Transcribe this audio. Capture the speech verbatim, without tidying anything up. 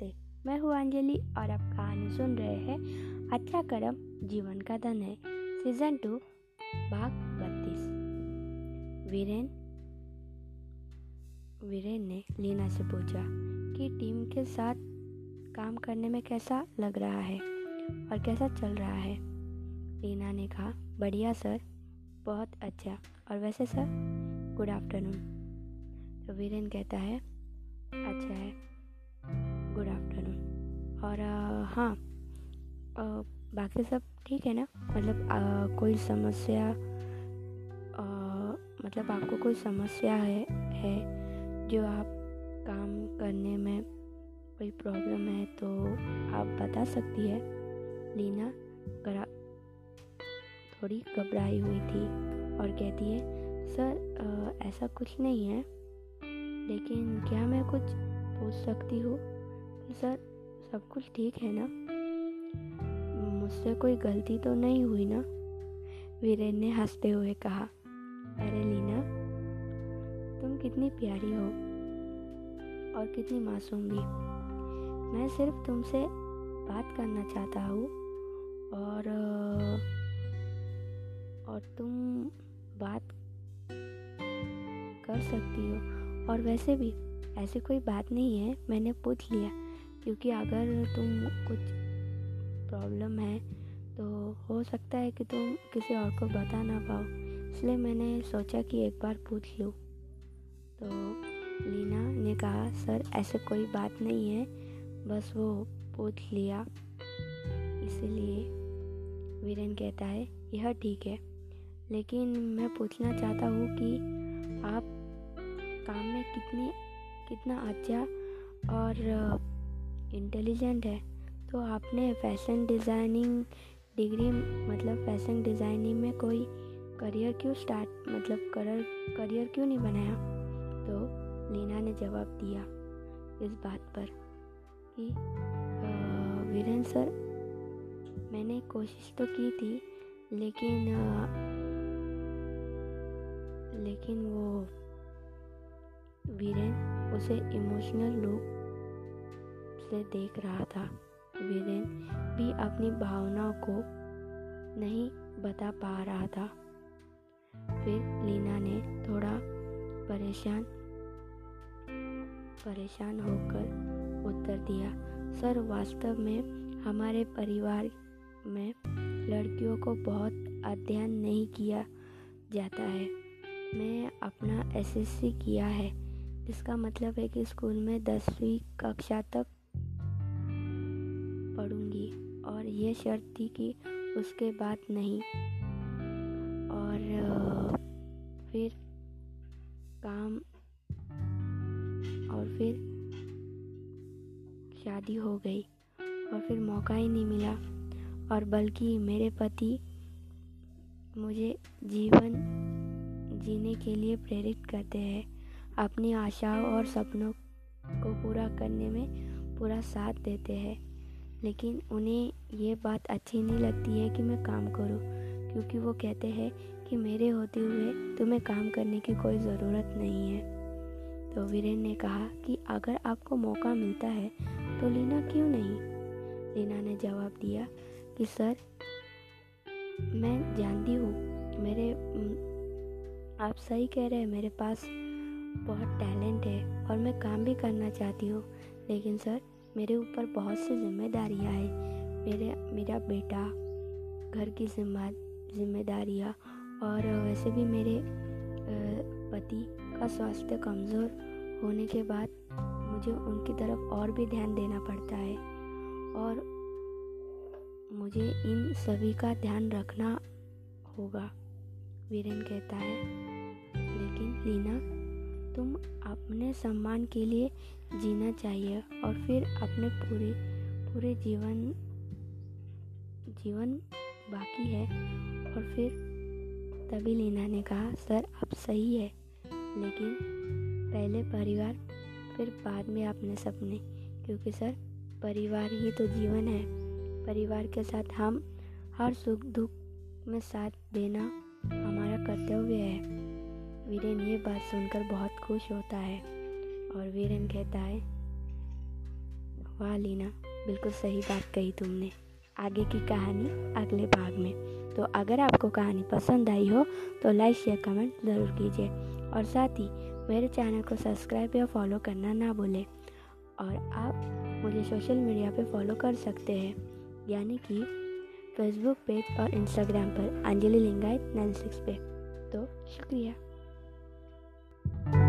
नमस्ते, मैं हूँ अंजलि और आप कहानी सुन रहे हैं अच्छा कर्म जीवन का धन है, सीजन टू, भाग बत्तीस। वीरेन वीरेन ने लीना से पूछा कि टीम के साथ काम करने में कैसा लग रहा है और कैसा चल रहा है। लीना ने कहा, बढ़िया सर, बहुत अच्छा। और वैसे सर, गुड आफ्टरनून। तो वीरेन कहता है, अच्छा है, गुड आफ्टरनून। और आ, हाँ आ, बाकी सब ठीक है ना? मतलब आ, कोई समस्या आ, मतलब आपको कोई समस्या है है जो आप काम करने में कोई प्रॉब्लम है तो आप बता सकती है। लीना गरा थोड़ी घबराई हुई थी और कहती है, सर आ, ऐसा कुछ नहीं है, लेकिन क्या मैं कुछ पूछ सकती हूँ? सर, सब कुछ ठीक है ना? मुझसे कोई गलती तो नहीं हुई ना? वीरेन ने हंसते हुए कहा, अरे लीना, तुम कितनी प्यारी हो और कितनी मासूम भी। मैं सिर्फ तुमसे बात करना चाहता हूँ और और तुम बात कर सकती हो। और वैसे भी ऐसी कोई बात नहीं है, मैंने पूछ लिया क्योंकि अगर तुम कुछ प्रॉब्लम है तो हो सकता है कि तुम किसी और को बता ना पाओ, इसलिए मैंने सोचा कि एक बार पूछ लूँ। तो लीना ने कहा, सर ऐसे कोई बात नहीं है, बस वो पूछ लिया इसीलिए। वीरेन कहता है, यह ठीक है, लेकिन मैं पूछना चाहता हूँ कि आप काम में कितनी कितना अच्छा और इंटेलिजेंट है। तो आपने फैशन डिज़ाइनिंग डिग्री मतलब फैशन डिज़ाइनिंग में कोई करियर क्यों स्टार्ट मतलब करियर करियर क्यों नहीं बनाया? तो लीना ने जवाब दिया इस बात पर कि वीरेन सर, मैंने कोशिश तो की थी, लेकिन आ, लेकिन वो वीरेन उसे इमोशनल रूप से देख रहा था। वीरेन भी अपनी भावनाओं को नहीं बता पा रहा था। फिर लीना ने थोड़ा परेशान परेशान होकर उत्तर दिया, सर वास्तव में हमारे परिवार में लड़कियों को बहुत अध्ययन नहीं किया जाता है। मैं अपना एस एस सी किया है, इसका मतलब है कि स्कूल में दसवीं कक्षा तक पढ़ूंगी और ये शर्त थी कि उसके बाद नहीं। और फिर काम और फिर शादी हो गई और फिर मौका ही नहीं मिला। और बल्कि मेरे पति मुझे जीवन जीने के लिए प्रेरित करते हैं, अपनी आशाओं और सपनों को पूरा करने में पूरा साथ देते हैं, लेकिन उन्हें ये बात अच्छी नहीं लगती है कि मैं काम करूं, क्योंकि वो कहते हैं कि मेरे होते हुए तुम्हें काम करने की कोई ज़रूरत नहीं है। तो वीरेन ने कहा कि अगर आपको मौका मिलता है तो लीना क्यों नहीं? लीना ने जवाब दिया कि सर, मैं जानती हूँ, मेरे आप सही कह रहे हैं, मेरे पास बहुत टैलेंट है और मैं काम भी करना चाहती हूँ, लेकिन सर मेरे ऊपर बहुत सी जिम्मेदारियाँ हैं। मेरे मेरा बेटा, घर की जिम्मा जिम्मेदारियाँ और वैसे भी मेरे पति का स्वास्थ्य कमज़ोर होने के बाद मुझे उनकी तरफ और भी ध्यान देना पड़ता है और मुझे इन सभी का ध्यान रखना होगा। वीरेन कहता है, लेकिन लीना, तुम अपने सम्मान के लिए जीना चाहिए और फिर अपने पूरे पूरे जीवन जीवन बाकी है। और फिर तभी लीना ने कहा, सर आप सही है, लेकिन पहले परिवार, फिर बाद में अपने सपने, क्योंकि सर परिवार ही तो जीवन है। परिवार के साथ हम हर सुख दुख में साथ देना हमारा कर्तव्य है। वीरेन ये बात सुनकर बहुत खुश होता है और वीरेन कहता है, वाह लीना, बिल्कुल सही बात कही तुमने। आगे की कहानी अगले भाग में। तो अगर आपको कहानी पसंद आई हो तो लाइक शेयर कमेंट ज़रूर कीजिए और साथ ही मेरे चैनल को सब्सक्राइब या फॉलो करना ना भूलें। और आप मुझे सोशल मीडिया पे फॉलो कर सकते हैं, यानी कि फेसबुक पेज और इंस्टाग्राम पर अंजलि लिंगायत नाइन सिक्स पे। तो शुक्रिया।